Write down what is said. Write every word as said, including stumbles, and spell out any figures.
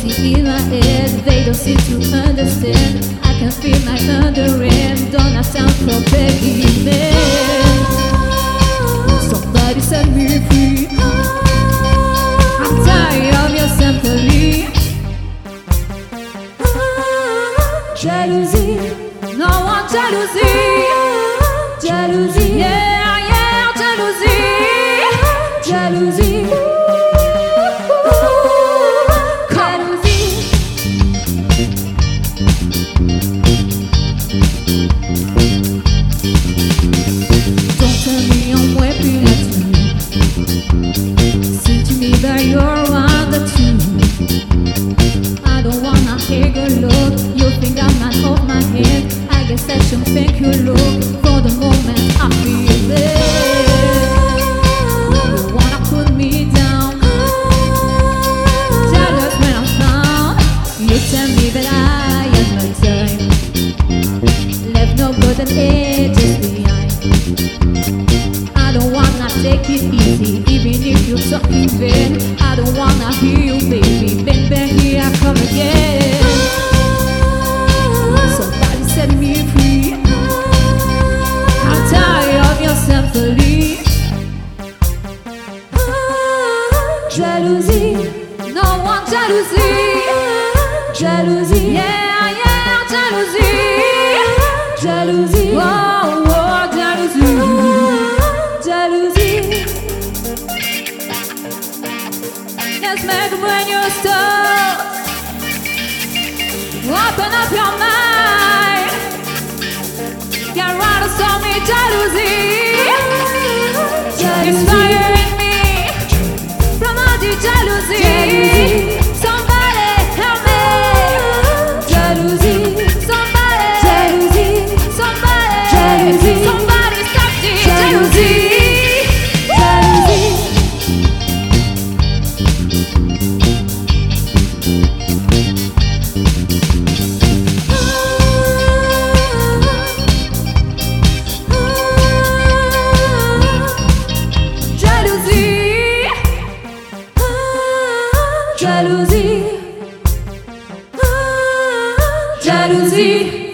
electricity in my head. They don't seem to understand. I can feel my thundering. Don't have time for begging me. Somebody set me free. I'm tired of your sympathy. Jalousie, no one jealousy. Jalousie, yeah, yeah, jalousie. Jalousie. Don't tell me I'm weeping at you. Say to me that you're on the truth. I don't wanna take a look. You think I'm not off my head. I guess I should thank you, look. For the moment I feel it. You wanna put me down. Jealous when I'm found. You tell me that I am my time. Left no golden edges behind. I don't wanna take it easy, even if you're talking vain. I don't wanna hear you, baby. Bang bang, here I come again. Somebody set me free. I'm tired of your sympathy. Jalousie, no one jealousy. Jalousie, yeah, yeah, jalousie. Jalousie, oh, oh, jalousie. Jalousie. Let's make a brand new start. Open up your mind. Get right of so me jalousie. Inspiring me from all the jealousy. Somebody help me. Jalousie. Somebody. Jalousie. Somebody. Jalousie. Somebody stop the jalousie. Jalousie, jalousie.